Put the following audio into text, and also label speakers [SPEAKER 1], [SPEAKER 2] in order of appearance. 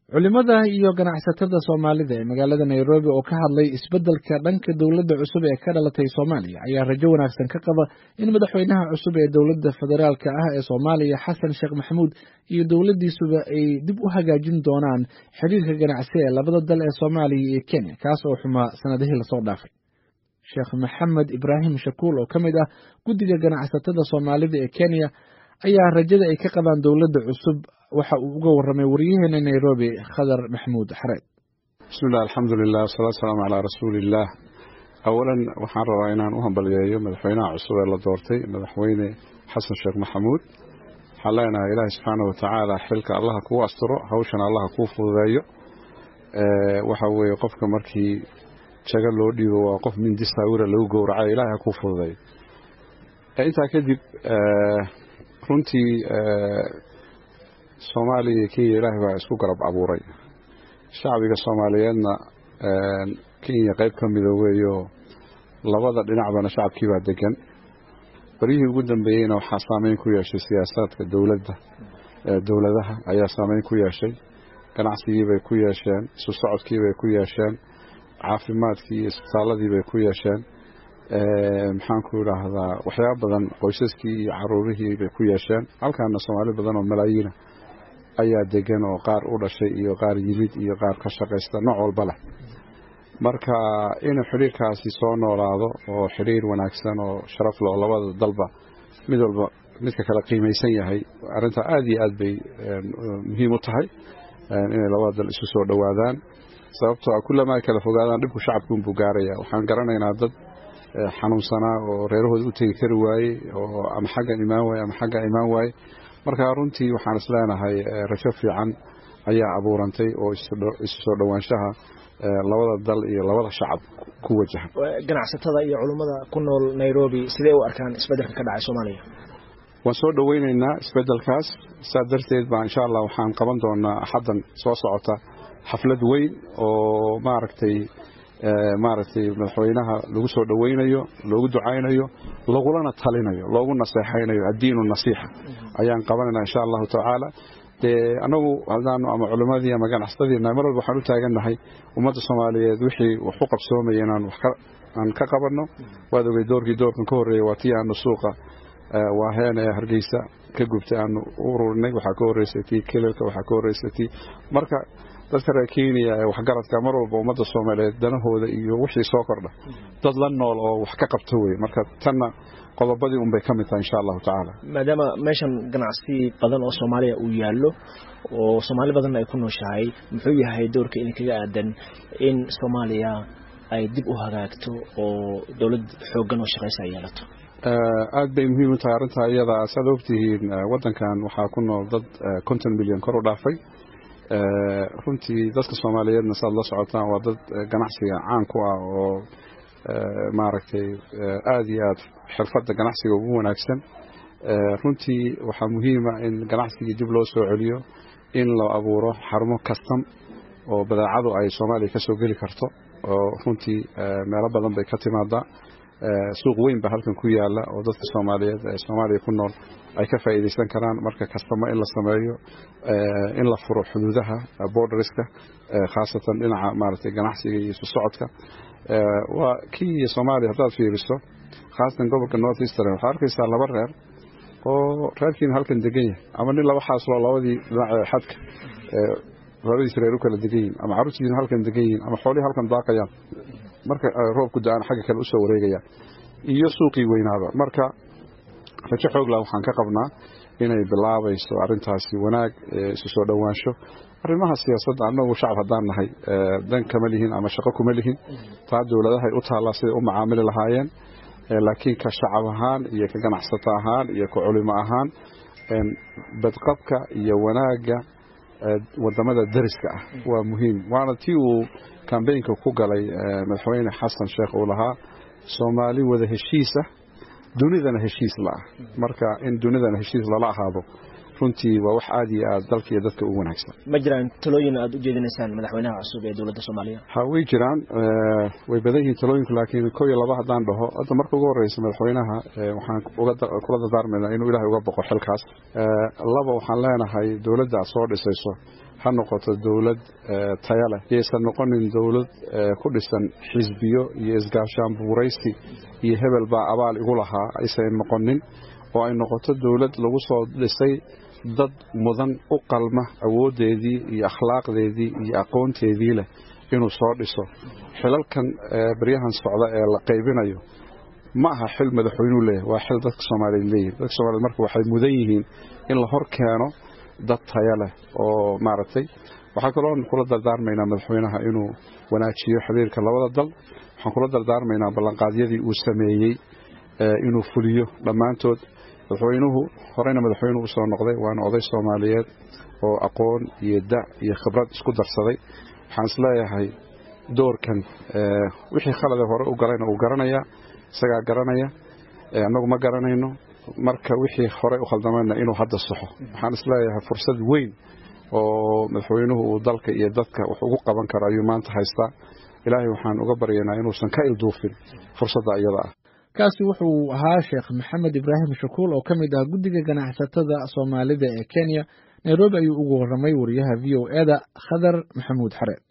[SPEAKER 1] culimada iyo ganacsatada Soomaalida ee magaalada Nairobi oo ka hadlay isbeddelka dhanka dawladda cusub ee ka dhalatay Soomaaliya ayaa rajo wanaagsan ka qaba in madaxweynaha cusub ee dawladda federaalka ah ee Soomaaliya Xasan Sheekh Maxamuud iyo dawladdiisuba ay dib u hagaajin doonaan xiriirka ganacsi ee labada dal ee Soomaaliya iyo Kenya kaas oo xumaa sanadihii la soo dhaafay. Sheekh Maxamed Ibrahim Shakuul oo kamid ah guddiga ganacsatada Soomaalida ee Kenya ayaa rajada ay ka qabaan dawladda cusub waxa uu uga warramay wariyaheena Nairobi Khadar Maxamuud Xareed.
[SPEAKER 2] Bismillah, alxamdulilah, wasalaatu wasalaamu calaa rasuulillaah. Awalan waxaan rabaa inaan u hambaliyeeyo madaxweynaha cusub ee la doortay madaxweyne Xasan Sheekh Maxamuud. waxaan leenahay ilaahay subxaanahu watacaala xilka allaha kuu asturo, hawshan allaha kuu fududeeyo. waxa weeye qofka markii jaga loo dhiibo waa qof mindi saawira lagu gowracay, ilaahay ha kuu fududeeyo. intaa kadib runtii Soomaaliya iyo Kenya ilaahay baa isku garab abuuray. shacbiga Soomaaliyeedna Kenya qayb ka mid weeyo, labada dhinacbana shacabkii baa degan. barihii ugu dambeeyayna waxaa saameyn ku yeeshay siyaasadka dawladaha ayaa saameyn ku yeeshay, ganacsigii bay ku yeesheen, isu socodkii bay ku yeesheen, caafimaadkii iyo isbitaaladii bay ku yeesheen, maxaan ku idhaahdaa waxyaabo badan, qoysaskii iyo caruurihii bay ku yeesheen. halkaana Soomaali badan oo malaayiina ayaa degan oo qaar u dhashay iyo qaar yimid iyo qaar ka shaqaysta nooc walba leh. marka inuu xiriirkaasi soo noolaado oo xiriir wanaagsan oo sharaf leh oo labada dalba mid walba midka kala qiimaysan yahay, arrinta aad iyo aad bay muhiim u tahay inay labada dal isu soo dhowaadaan. sababtoo ah kullama ay kala fogaadaan dhibku shacabku unbuu gaaraya. waxaan garanaynaa dad xanuunsanaa oo reerahooda u tegi kari waayey oo ama xaggan imaan waaye ama xagga imaan waaye. marka runtii waxaan isleenahay rajo fiican ayaa abuurantay oo isu soo dhowaanshaha labada dal iyo labada shacab ku wajahan.
[SPEAKER 3] ganacsatada iyo culimada ku nool Nairobi sidee u arkaan isbeddelka ka dhacay Soomaaliya?
[SPEAKER 2] waan soo dhaweynaynaa isbeddelkaas. saa darteed baa insha Allah waxaan qaban doonaa axaddan soo socota xaflad weyn oo maaragtay madaxweynaha lagu soo dhaweynayo, loogu ducaynayo, lagulana talinayo, loogu naseexaynayo. addiinu nasiixa ayaan qabanaynaa insha Allahu tacaala. anagu haddaanu ama culimadii ama ganacsatadiina mar walba waxaan u taagannahay ummadda Soomaaliyeed wixii wax u qabsoomaya inaan aan ka qabanno. waad ogay doorkan ka horreeyay waa tii aanu suuqa waaheen ee Hargeysa ka gubtay aanu u ururinay. waxaa ka horreysay tii Kilalka, waxaa ka horreysay tii marka dadka reer Kenya ee waxgaradka mar walba ummadda Soomaaliyeed danahooda iyo wixii soo kordha dad la nool oo wax ka qabto wey. marka tanna qodobadii un bay ka mid tahay insha Allahu tacaala.
[SPEAKER 3] maadaama meeshan ganacsi badan oo Soomaaliya uu yaallo oo Soomaali badan ay ku nooshahay, muxuu yahay doorka idinkaga aadan in Soomaaliya ay dib u hagaagto oo dawlad xooggan oo shaqaysa ay yeelato?
[SPEAKER 2] aad bay muhiim u tahay arrinta iyada. saad ogtihiin waddankan waxaa ku nool dad 50 milyan kor u dhaafay. runtii dadka Soomaaliyeedna saad la socotaan waa dad ganacsiga caan ku ah oo maaragtay aad iyo aad xirfadda ganacsiga ugu wanaagsan. runtii waxaa muhiima in ganacsigii dib loo soo celiyo, in la abuuro xarumo custom oo badeecadu ay Soomaaliya ka soo geli karto oo runtii meelo badan bay ka timaadaa. suuq weyn baa halkan ku yaala oo dadka Soomaaliyeed ee Soomaaliya ku nool ay ka faa'iideysan karaan. marka custom in la sameeyo, in la furo xuduudaha borderska, khaasatan dhinaca maaragtay ganacsiga iyo isu socodka. waa Kenya Soomaaliya haddaad fiiriso, khaasatan gobolka North Eastern, waxaa arkaysaa laba reer oo reerkiina halkan degan yahay, ama nin laba xaasloo labadii dhinac xadka labadiis reer u kala degan yihiin, ama carruurtiina halkan degan yihiin, ama xoolihii halkan daaqayaan. marka roobku da'ana xagga kale u soo wareegayaan, iyo suuqii weynaaba. marka rajo xoog leh waxaan ka qabnaa inay bilaabayso arrintaasi wanaag, isu soo dhowaansho. arrimaha siyaasadda annagu shacab haddaan nahay dan kama lihin ama shaqo kuma lihin. taa dawladahay u taallaa siday u macaamili lahaayeen. laakiin ka shacab ahaan iyo ka ganacsato ahaan iyo ka culimo ahaan badqabka iyo wanaagga wadamada dariska ah waa muhiim. waana tii uu kambeynka ku galay madaxweyne Xasan Sheekh uu lahaa Soomaali wada heshiisa, dunidana heshiis la ah. marka in dunidana heshiis lala ahaado runtii waa wax aad iyo aad dalka iyo dadka ugu wanaagsan.
[SPEAKER 3] ma jiraan talooyin aad u jeedinaysaan madaxweynaha cusub ee dawladda Soomaaliya?
[SPEAKER 2] way jiraan, way badan yihiin talooyinku, laakiin koob iyo laba haddaan dhaho, hadda marka ugu horreysa madaxweynaha waxaan kula dardaarmaynaa inuu Ilaahay uga boqo xilkaas. laba waxaan leenahay dawladda aad soo dhisayso ha noqoto dowlad tayo leh yaysan noqonin dowlad ku dhisan xisbiyo iyo isgaashaan buuraysi iyo hebel baa abaal igu lahaa aysan noqonin oo ay noqoto dowlad lagu soo dhisay dad mudan u qalma awoodeedii iyo akhlaaqdeedii iyo aqoonteedii leh inuu soo dhiso xilalkan baryahan socda ee la qaybinayo ma aha xil madaxweynuhu leeyahay waa xil dadka Soomaaliyeed leeyahay dadka Soomaaliyeed marka waxay mudan yihiin in la hor keeno dad tayo leh oo maaragtay waxa kale oo kula dardaarmaynaa madaxweynaha inuu wanaajiyo xiriirka labada dal waxaan kula dardaarmaynaa ballanqaadyadii uu sameeyay inuu fuliyo dhammaantood madaxweynuhu horeyna madaxweynuhu u soo noqday waana oday Soomaaliyeed oo aqoon iyo dac iyo khibrad isku darsaday waxaan isleeyahay doorkan wixii khalad hore u galayna uu garanaya isaga garanaya anagu ma garanayno marka wixii hore u khaldamayna inuu hadda saxo waxaan isleeyahay fursad weyn oo madaxweynuhu uu dalka iyo dadka wax ugu qaban karo ayuu maanta haystaa ilaahay waxaan uga baryaynaa inuusan ka ilduufin fursadda iyada ah
[SPEAKER 1] kaasi wuxuu ahaa Sheekh Maxamed Ibraahim Shakuul oo kamid ah guddiga ganacsatada Soomaalida ee Kenya Nairobi ayuu ugu waramay wariyaha VOA-da Khadar Maxamuud Xare